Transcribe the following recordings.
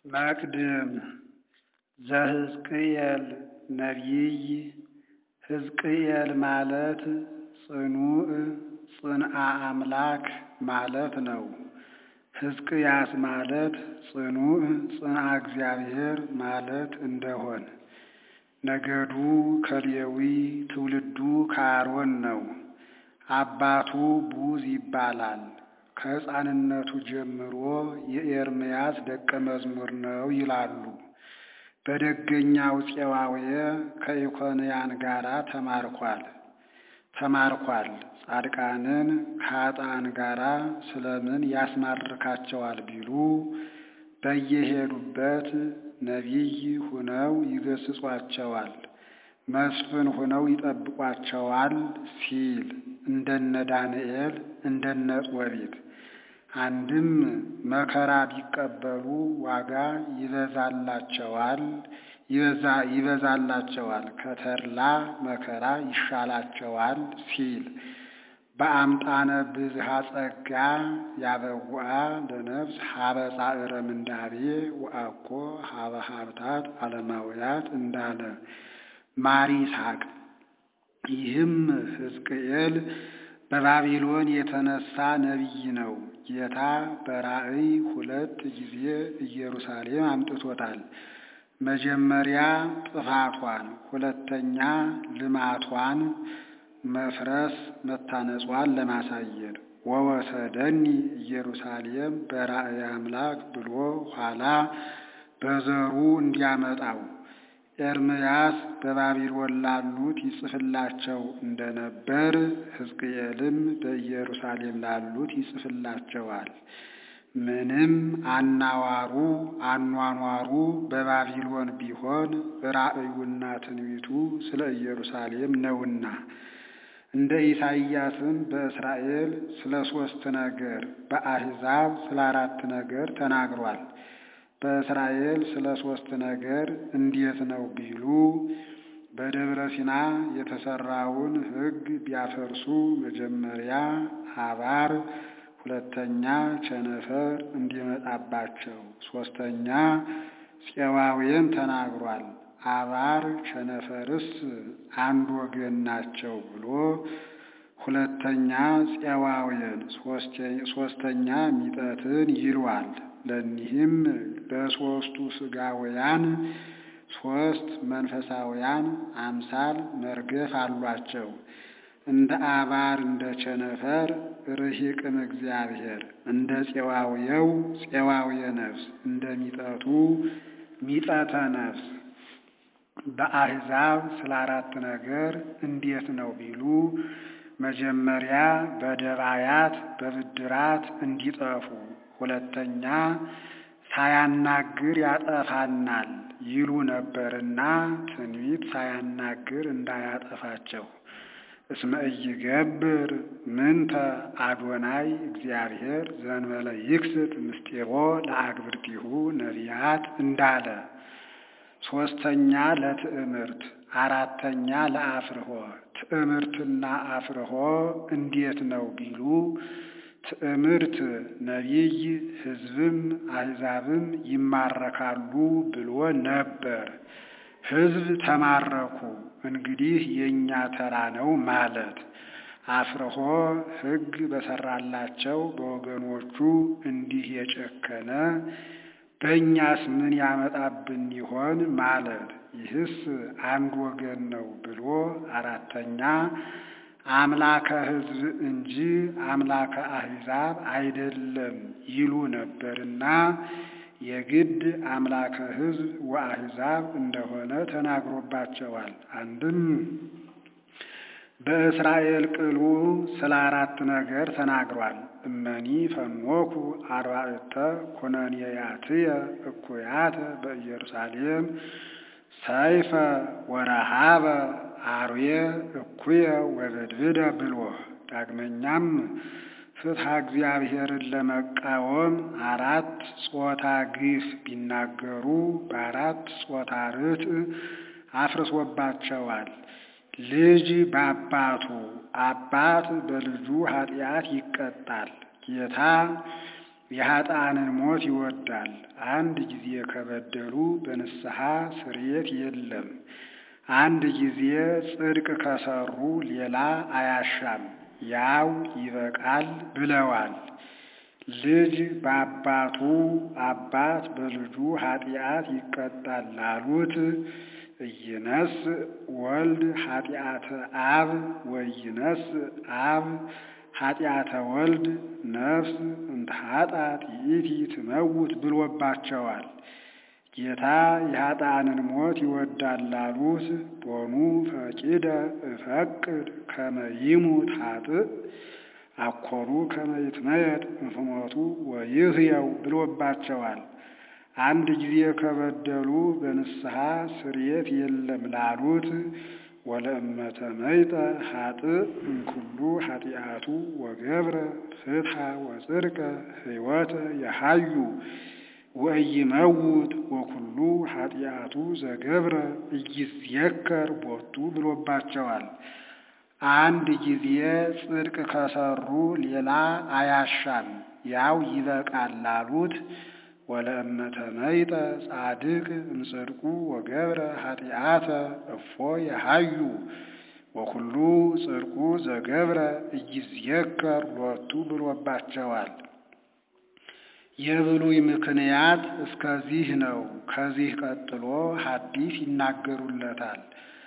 መቅድም ዘሕዝቅኤል ነቢይ። ሕዝቅኤል ማለት ጽኑዕ ጽንዐ አምላክ ማለት ነው። ሕዝቅያስ ማለት ጽኑዕ ጽንዐ እግዚአብሔር ማለት እንደሆን። ነገዱ ከሌዊ ትውልዱ ከአሮን ነው። አባቱ ቡዝ ይባላል። ከሕፃንነቱ ጀምሮ የኤርምያስ ደቀ መዝሙር ነው ይላሉ። በደገኛው ፄዋውየ ከኢኮንያን ጋር ተማርኳል። ጻድቃንን ከኃጥአን ጋር ስለምን ያስማርካቸዋል ቢሉ በየሄዱበት ነቢይ ሁነው ይገስጿቸዋል፣ መስፍን ሁነው ይጠብቋቸዋል ሲል እንደነ ዳንኤል እንደነ ጦቢት። አንድም መከራ ቢቀበሉ ዋጋ ይበዛላቸዋል ከተድላ መከራ ይሻላቸዋል ሲል በአምጣነ ብዝሃ ጸጋ ያበውአ ለነፍስ ሀበ ጻዕረ ምንዳቤ ወአኮ ሀበ ሀብታት ዓለማውያት እንዳለ ማር ይስሐቅ። ይህም ሕዝቅኤል በባቢሎን የተነሳ ነቢይ ነው። ጌታ በራእይ 2 ጊዜ ኢየሩሳሌም አምጥቶታል። መጀመሪያ ጥፋቷን፣ ሁለተኛ ልማቷን መፍረስ መታነጿን ለማሳየት ወወሰደኒ ኢየሩሳሌም በራእየ አምላክ ብሎ ኋላ በዘሩ እንዲያመጣው ኤርምያስ በባቢሎን ላሉት ይጽፍላቸው እንደነበር ሕዝቅኤልም በኢየሩሳሌም ላሉት ይጽፍላቸዋል። ምንም አኗኗሩ በባቢሎን ቢሆን ራእዩና ትንቢቱ ስለ ኢየሩሳሌም ነውና። እንደ ኢሳይያስም በእስራኤል ስለ 3 ነገር በአሕዛብ ስለ 4 ነገር ተናግሯል። በእስራኤል ስለ 3 ነገር እንዴት ነው ቢሉ በደብረ ሲና የተሰራውን ሕግ ቢያፈርሱ መጀመሪያ አባር፣ ሁለተኛ ቸነፈር እንዲመጣባቸው፣ 3ኛ ፄዋውያን ተናግሯል። አባር ቸነፈርስ አንድ ወገን ናቸው ብሎ 2ኛ ፄዋውያን፣ 3ኛ ሚጠትን ይሏል። ለኒህም በ3ቱ ሥጋውያን 3 መንፈሳውያን አምሳል መርገፍ አሏቸው። እንደ አባር እንደ ቸነፈር ርሂቅም እግዚአብሔር፣ እንደ ፄዋውየው ፄዋውየ ነፍስ፣ እንደ ሚጠቱ ሚጠተ ነፍስ። በአሕዛብ ስለ 4 ነገር እንዴት ነው ቢሉ መጀመሪያ በደባያት በብድራት እንዲጠፉ፣ 2ኛ ሳያናግር ያጠፋናል ይሉ ነበርና ትንቢት ሳያናግር እንዳያጠፋቸው። እስመ ኢይገብር ምንተ አዶናይ እግዚአብሔር ዘእንበለ ይክስት ምስጢሮ ለአግብርቲሁ ነቢያት እንዳለ። 3ኛ ለትዕምርት፣ 4ኛ ለአፍርሆ። ትዕምርትና አፍርሆ እንዴት ነው ቢሉ ትዕምርት ነቢይ ሕዝብም አሕዛብም ይማረካሉ ብሎ ነበር። ሕዝብ ተማረኩ፣ እንግዲህ የኛ ተራ ነው ማለት። አፍርሆ ሕግ በሰራላቸው በወገኖቹ እንዲህ የጨከነ በእኛስ ምን ያመጣብን ይሆን ማለት። ይህስ አንድ ወገን ነው ብሎ 4ኛ አምላከ ሕዝብ እንጂ አምላከ አሕዛብ አይደለም ይሉ ነበርና የግድ አምላከ ሕዝብ ወአሕዛብ እንደሆነ ተናግሮባቸዋል። አንድም በእስራኤል ቅሉ ስለ 4 ነገር ተናግሯል። እመኒ ፈኖኩ 40 ኩነኔያትየ እኩያተ በኢየሩሳሌም ሰይፈ ወረሃበ አርዌ እኩየ ወበድብደ ብሎ። ዳግመኛም ፍትሐ እግዚአብሔርን ለመቃወም 4 ጾታ ግፍ ቢናገሩ በ4 ጾታ ርትዕ አፍርሶባቸዋል። ልጅ በአባቱ አባት በልጁ ኃጢአት ይቀጣል። ጌታ የኃጥአንን ሞት ይወዳል። አንድ ጊዜ ከበደሉ በንስሐ ስርየት የለም። አንድ ጊዜ ጽድቅ ከሰሩ ሌላ አያሻም፣ ያው ይበቃል ብለዋል። ልጅ በአባቱ አባት በልጁ ኃጢአት ይቀጣል ላሉት ኢይነስ ወልድ ኃጢአተ አብ ወኢይነስ አብ ኃጢአተ ወልድ ነፍስ እንተ ኃጣት ይእቲ ትመውት ብሎባቸዋል። ጌታ የኃጥአንን ሞት ይወዳል ላሉት ቦኑ ፈቂደ እፈቅድ ከመ ይሙት ኃጥእ አኮኑ ከመ ይትመየጥ እንፍሞቱ ወይህየው ብሎባቸዋል። አንድ ጊዜ ከበደሉ በንስሐ ስርየት የለም ላሉት ወለእመ ተመይጠ ኃጥእ እምኩሉ ኃጢአቱ ወገብረ ፍትሐ ወጽድቀ ሕይወተ የሐዩ ወኢይመውት ወኩሉ ኃጢአቱ ዘገብረ ኢይዝየከር ቦቱ ብሎባቸዋል። አንድ ጊዜ ጽድቅ ከሰሩ ሌላ አያሻም፣ ያው ይበቃል ላሉት ወለእመ ተመይጠ ጻድቅ እምጽድቁ ወገብረ ኃጢአተ እፎ የሐዩ ወኩሉ ጽድቁ ዘገብረ ኢይዝየከር ሎቱ ብሎባቸዋል። የብሉይ ምክንያት እስከዚህ ነው። ከዚህ ቀጥሎ ሐዲስ ይናገሩለታል።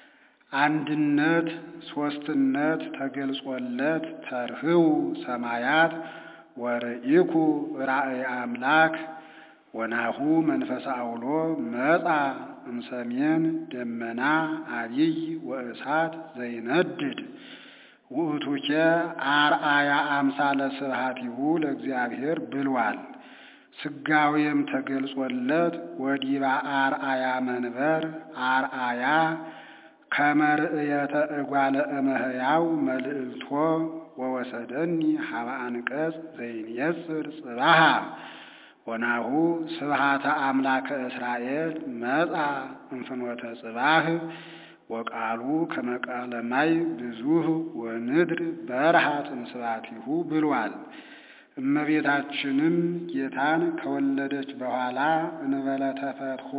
አንድነት ሦስትነት ተገልጾለት ተርህው ሰማያት ወርኢኩ ራእየ አምላክ ወናሁ መንፈሰ አውሎ መጻ እምሰሜን ደመና አቢይ ወእሳት ዘይነድድ ውእቱኬ አርአያ አምሳለ ስብሐቲሁ ለእግዚአብሔር ብሏል። ስጋዌም ተገልጾለት ወዲባ አርአያ መንበር አርአያ ከመርእየተ እጓለ እመሕያው መልእልቶ ወወሰደኒ ሀበ አንቀጽ ዘይንየጽር ጽባሃ ወናሁ ስብሐተ አምላከ እስራኤል መጻ እንፍኖተ ጽባህ ወቃሉ ከመቃለ ማይ ብዙህ ወንድር በረሃት እምስባቲሁ ብሏል። እመቤታችንም ጌታን ከወለደች በኋላ እንበለ ተፈትሖ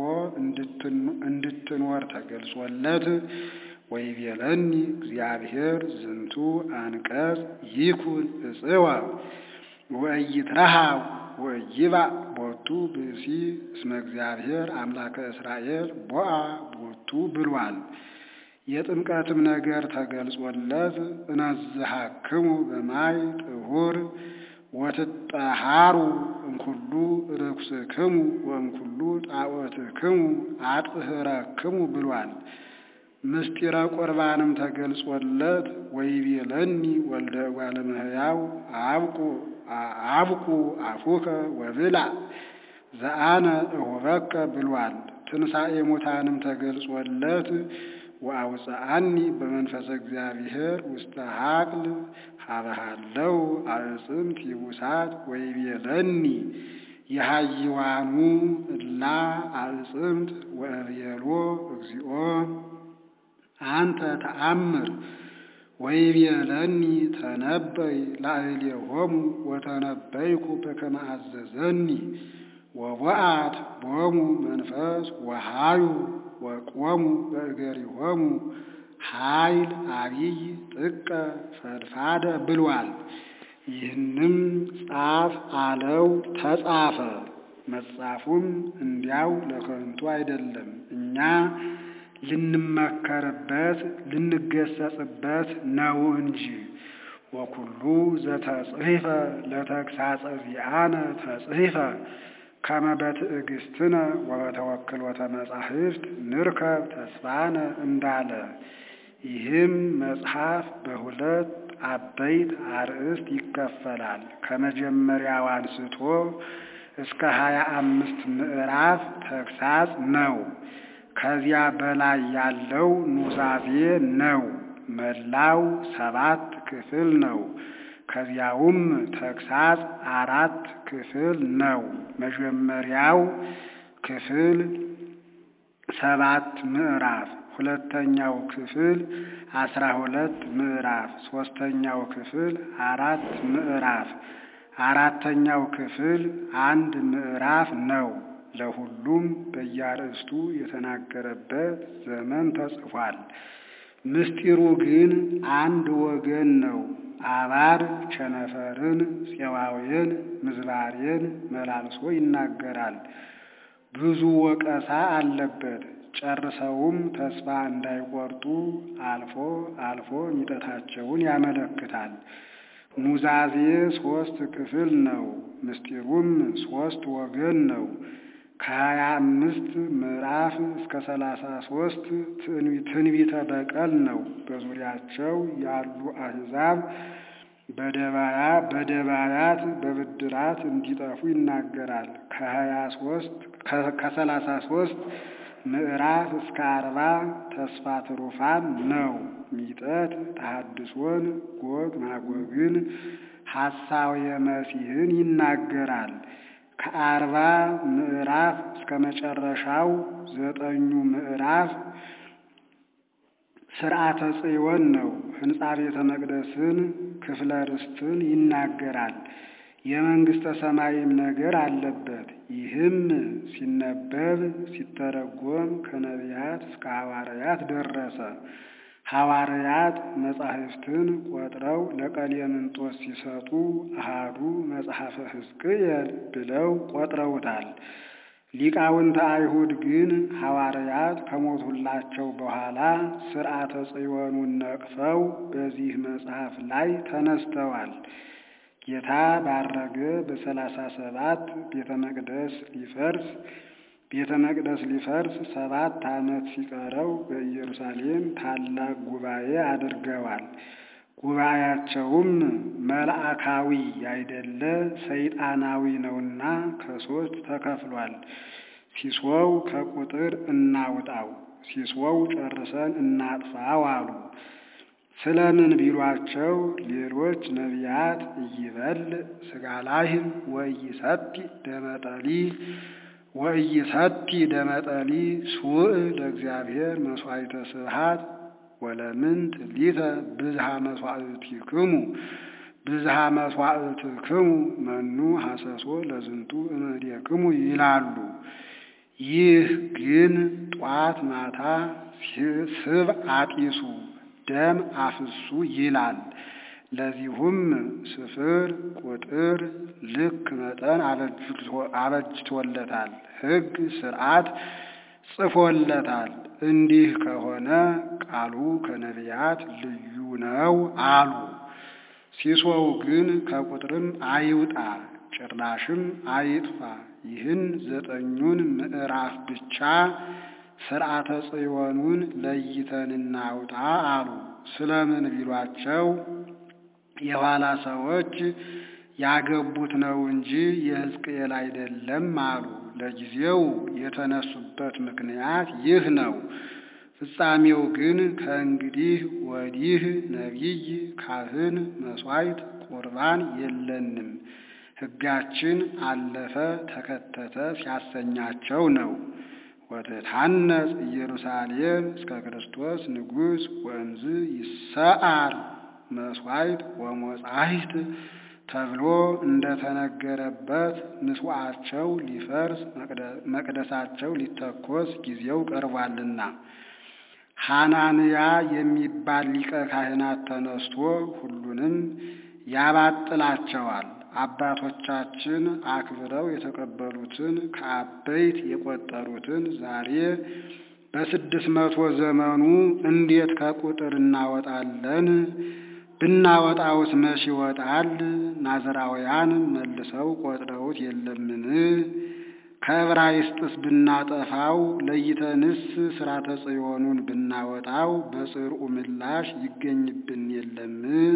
እንድትኖር ተገልጾለት ወይቤለኒ እግዚአብሔር ዝንቱ አንቀጽ ይኩን እጽዋ ወኢይትረሃው ወይባእ ቦቱ ብእሲ እስመ እግዚአብሔር አምላከ እስራኤል ቦአ ቦቱ ብሏል። የጥምቀትም ነገር ተገልጾለት እነዝሐክሙ በማይ ጥሁር ወትጠሃሩ እምኩሉ ርኩስክሙ ወእምኩሉ ጣዖትክሙ አጥህረክሙ ብሏል። ምስጢረ ቁርባንም ተገልጾለት ወይቤለኒ ወልደ እጓለ እመሕያው አብቁ አፉከ ወብላ ዘአነ እሁበከ ብሏል። ትንሣኤ ሙታንም ተገልጾለት ወአውፅአኒ በመንፈሰ እግዚአብሔር ውስተ ሀቅል ሀበሃለው አዕፅምት ይቡሳት ወይቤለኒ የሃይዋኑ እላ አዕፅምት ወእብየሎ እግዚኦ አንተ ተአምር ወይቤለኒ ተነበይ ላዕሌሆሙ ወተነበይኩ በከመ አዘዘኒ ወወአት ቦሙ መንፈስ ወሃዩ ወቆሙ በእገሪሆሙ ኃይል አቢይ ጥቀ ፈድፋደ ብሏል። ይህንም ጻፍ አለው ተጻፈ። መጻፉም እንዲያው ለከንቱ አይደለም፣ እኛ ልንመከርበት ልንገሰጽበት ነው እንጂ። ወኩሉ ዘተጽሕፈ ለተግሳጸ ዚአነ ተጽሕፈ ከመ በትዕግሥትነ ወበተወክሎተ መጻሕፍት ንርከብ ተስፋነ እንዳለ። ይህም መጽሐፍ በሁለት አበይት አርእስት ይከፈላል። ከመጀመሪያው አንስቶ እስከ 25 ምዕራፍ ተግሳጽ ነው። ከዚያ በላይ ያለው ኑዛዜ ነው። መላው 7 ክፍል ነው። ከዚያውም ተግሳጽ 4 ክፍል ነው። መጀመሪያው ክፍል 7 ምዕራፍ፣ ሁለተኛው ክፍል 12 ምዕራፍ፣ ሶስተኛው ክፍል 4 ምዕራፍ፣ አራተኛው ክፍል አንድ ምዕራፍ ነው። ለሁሉም በየአርእስቱ የተናገረበት ዘመን ተጽፏል። ምስጢሩ ግን አንድ ወገን ነው። አባር ቸነፈርን፣ ፄዋውያን ምዝባሬን መላልሶ ይናገራል። ብዙ ወቀሳ አለበት። ጨርሰውም ተስፋ እንዳይቆርጡ አልፎ አልፎ ሚጠታቸውን ያመለክታል። ኑዛዜ 3 ክፍል ነው። ምስጢሩም 3 ወገን ነው። ከ25 ምዕራፍ እስከ 33 ትንቢተ በቀል ነው። በዙሪያቸው ያሉ አሕዛብ በደባያት በብድራት እንዲጠፉ ይናገራል። ከ33 ምዕራፍ እስከ 40 ተስፋ ትሩፋን ነው። ሚጠት ተሐድሶን፣ ጎግ ማጎግን፣ ሐሳዌ መሲሕን ይናገራል። ከ40 ምዕራፍ እስከ መጨረሻው 9 ምዕራፍ ሥርዓተ ጽዮን ነው። ሕንጻ ቤተ መቅደስን ክፍለ ርስትን ይናገራል። የመንግሥተ ሰማይም ነገር አለበት። ይህም ሲነበብ ሲተረጎም ከነቢያት እስከ ሐዋርያት ደረሰ። ሐዋርያት መጻሕፍትን ቆጥረው ለቀሌምንጦስ ሲሰጡ አሃዱ መጽሐፈ ሕዝቅኤል ብለው ቆጥረውታል። ሊቃውንተ አይሁድ ግን ሐዋርያት ከሞቱላቸው በኋላ ሥርዓተ ጽዮኑን ነቅፈው በዚህ መጽሐፍ ላይ ተነስተዋል። ጌታ ባረገ በ37 ቤተ መቅደስ ሊፈርስ 7 ዓመት ሲቀረው በኢየሩሳሌም ታላቅ ጉባኤ አድርገዋል። ጉባኤያቸውም መልአካዊ ያይደለ ሰይጣናዊ ነውና ከ3 ተከፍሏል። ሲሶው ከቁጥር እናውጣው፣ ሲሶው ጨርሰን እናጥፋው አሉ። ስለምን ቢሏቸው ሌሎች ነቢያት ኢይበል ሥጋ ላህም ወኢይሰቲ ደመጠሊ ሱእ ለእግዚአብሔር መሥዋዕተ ስብሐት ወለምንት ሊተ ብዝሃ መሥዋዕትክሙ መኑ ሐሰሶ ለዝንቱ እምኔክሙ ይላሉ። ይህ ግን ጧት ማታ ስብ አጢሱ ደም አፍሱ ይላል። ለዚሁም ስፍር ቁጥር ልክ መጠን አበጅቶለታል። ሕግ ሥርዓት ጽፎለታል። እንዲህ ከሆነ ቃሉ ከነቢያት ልዩ ነው አሉ። ሲሶው ግን ከቁጥርም አይውጣ ጭራሽም አይጥፋ። ይህን 9ኙን ምዕራፍ ብቻ ሥርዓተ ጽዮኑን ለይተን እናውጣ አሉ። ስለምን ቢሏቸው የኋላ ሰዎች ያገቡት ነው እንጂ የሕዝቅኤል አይደለም አሉ። ለጊዜው የተነሱበት ምክንያት ይህ ነው። ፍጻሜው ግን ከእንግዲህ ወዲህ ነቢይ፣ ካህን፣ መሥዋዕት፣ ቁርባን የለንም፣ ሕጋችን አለፈ ተከተተ ሲያሰኛቸው ነው። ወትታነጽ ኢየሩሳሌም እስከ ክርስቶስ ንጉሥ ወእምዝ ይሰዓር መሥዋዕት ወሞጻሕት ተብሎ እንደተነገረበት ንስዋዕቸው ሊፈርስ መቅደሳቸው ሊተኮስ ጊዜው ቀርቧልና። ሐናንያ የሚባል ሊቀ ካህናት ተነስቶ ሁሉንም ያባጥላቸዋል። አባቶቻችን አክብረው የተቀበሉትን ከአበይት የቆጠሩትን ዛሬ በ600 ዘመኑ እንዴት ከቁጥር እናወጣለን? ብናወጣውስ መች ይወጣል? ናዝራውያን መልሰው ቆጥረውት የለምን? ከዕብራይስጥስ ብናጠፋው ለይተንስ ሥርዓተ ጽዮኑን ብናወጣው በጽርኡ ምላሽ ይገኝብን የለም?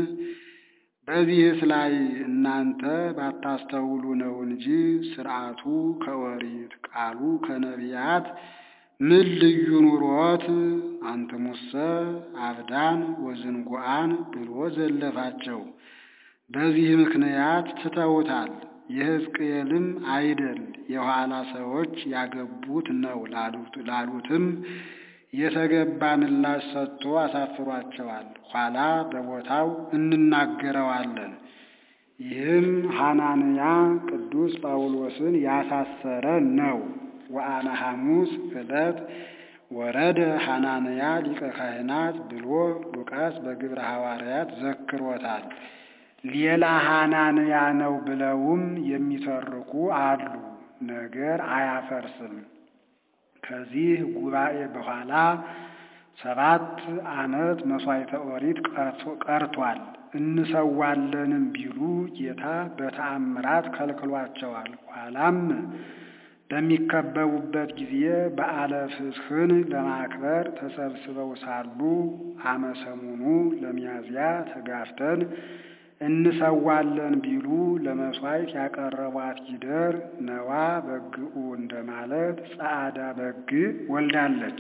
በዚህስ ላይ እናንተ ባታስተውሉ ነው እንጂ ሥርዓቱ ከኦሪት ቃሉ ከነቢያት ምን ልዩ ኑሮት አንትሙሰ አብዳን ወዝንጉዓን ብሎ ዘለፋቸው። በዚህ ምክንያት ትተውታል። የሕዝቅኤልም አይደል የኋላ ሰዎች ያገቡት ነው ላሉትም የተገባ ምላሽ ሰጥቶ አሳፍሯቸዋል። ኋላ በቦታው እንናገረዋለን። ይህም ሐናንያ ቅዱስ ጳውሎስን ያሳሰረ ነው። ወአነ ሐሙስ ዕለት ወረደ ሐናንያ ሊቀ ካህናት ብሎ ሉቃስ በግብረ ሐዋርያት ዘክሮታል። ሌላ ሐናንያ ነው ብለውም የሚተርኩ አሉ። ነገር አያፈርስም። ከዚህ ጉባኤ በኋላ 7 ዓመት መሥዋዕተ ኦሪት ቀርቷል። እንሰዋለንም ቢሉ ጌታ በተአምራት ከልክሏቸዋል። ኋላም በሚከበቡበት ጊዜ በዓለ ፍስሕን ለማክበር ተሰብስበው ሳሉ አመሰሙኑ ለሚያዝያ ተጋፍተን እንሰዋለን ቢሉ ለመሥዋዕት ያቀረቧት ጊደር ነዋ በግኡ እንደማለት ጸዓዳ በግ ወልዳለች።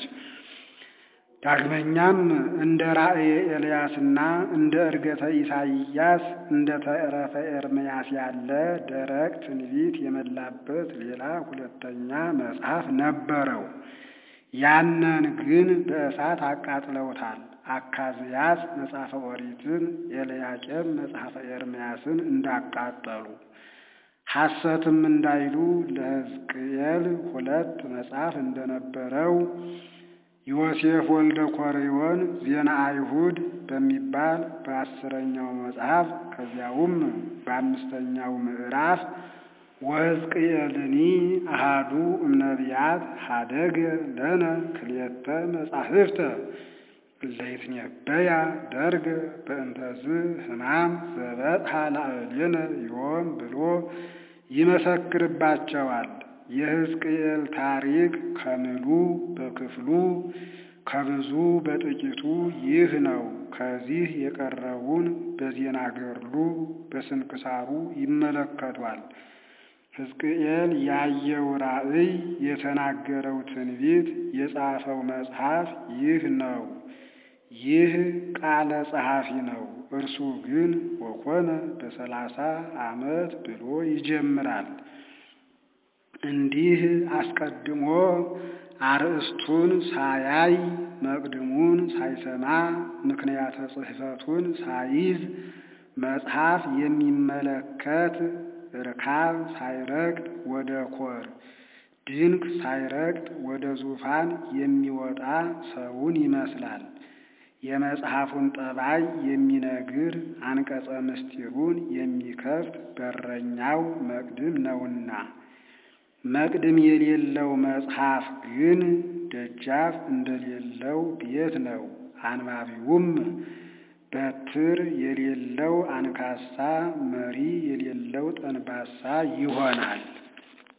ዳግመኛም እንደ ራእየ ኤልያስና እንደ ዕርገተ ኢሳይያስ እንደ ተረፈ ኤርምያስ ያለ ደረቅ ትንቢት የመላበት ሌላ ሁለተኛ መጽሐፍ ነበረው። ያንን ግን በእሳት አቃጥለውታል። አካዝያስ መጽሐፈ ኦሪትን፣ ኤልያቄም መጽሐፈ ኤርምያስን እንዳቃጠሉ ሐሰትም እንዳይሉ ለሕዝቅኤል 2 መጽሐፍ እንደነበረው ዮሴፍ ወልደ ኮርዮን ዜና አይሁድ በሚባል በ10ኛው መጽሐፍ ከዚያውም በ5ኛው ምዕራፍ ወሕዝቅኤልኒ አሃዱ እምነቢያት ሀደገ ለነ ክልኤተ መጻሕፍተ ለይትነበያ ደርገ በእንተዝ ሕማም ዘበጽሐ ላዕሌነ ዮም ብሎ ይመሰክርባቸዋል። የሕዝቅኤል ታሪክ ከምሉ በክፍሉ ከብዙ በጥቂቱ ይህ ነው። ከዚህ የቀረውን በዜና ገድሉ በስንክሳሩ ይመለከቷል። ሕዝቅኤል ያየው ራእይ፣ የተናገረው ትንቢት፣ የጻፈው መጽሐፍ ይህ ነው። ይህ ቃለ ጸሐፊ ነው። እርሱ ግን ወኮነ በ30 ዓመት ብሎ ይጀምራል። እንዲህ አስቀድሞ አርእስቱን ሳያይ መቅድሙን ሳይሰማ ምክንያተ ጽሕፈቱን ሳይዝ መጽሐፍ የሚመለከት ርካብ ሳይረግጥ ወደ ኮር ድንክ ሳይረግጥ ወደ ዙፋን የሚወጣ ሰውን ይመስላል። የመጽሐፉን ጠባይ የሚነግር አንቀጸ ምስጢሩን የሚከፍት በረኛው መቅድም ነውና። መቅድም የሌለው መጽሐፍ ግን ደጃፍ እንደሌለው ቤት ነው። አንባቢውም በትር የሌለው አንካሳ፣ መሪ የሌለው ጠንባሳ ይሆናል።